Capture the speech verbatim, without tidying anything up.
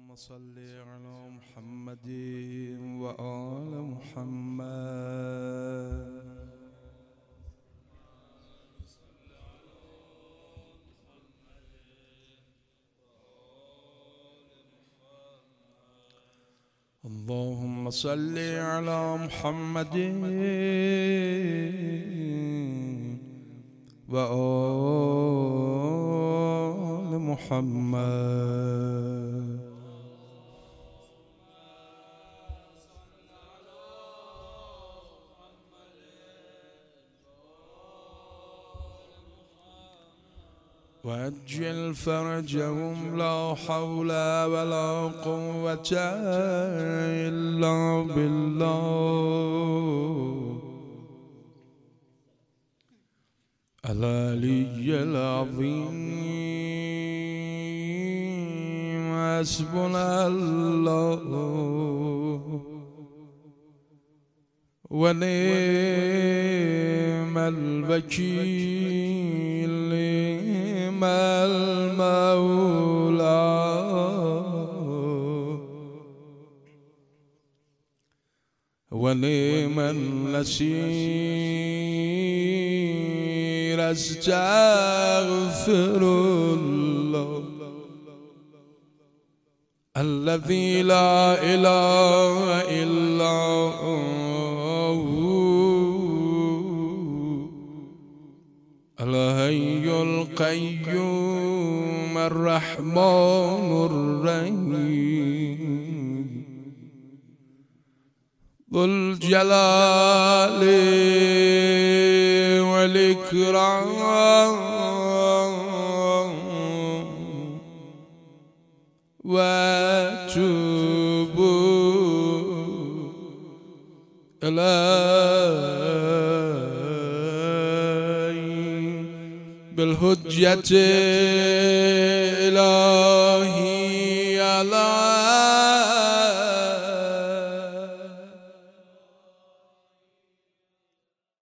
صل على محمد وآل محمد. اللهم صل على محمد وآل محمد. وأجل فرجهم لا حول ولا قوة إلا بالله العلي العظيم. حسبنا الله ونعم الوكيل نعم المولى ونعم النصير. استغفر الله الذي لا إله إلا هو الحي القيوم الرحمن الرحيم ذو الجلال والإكرام. وأتوب إليه بالحجة الإلهية.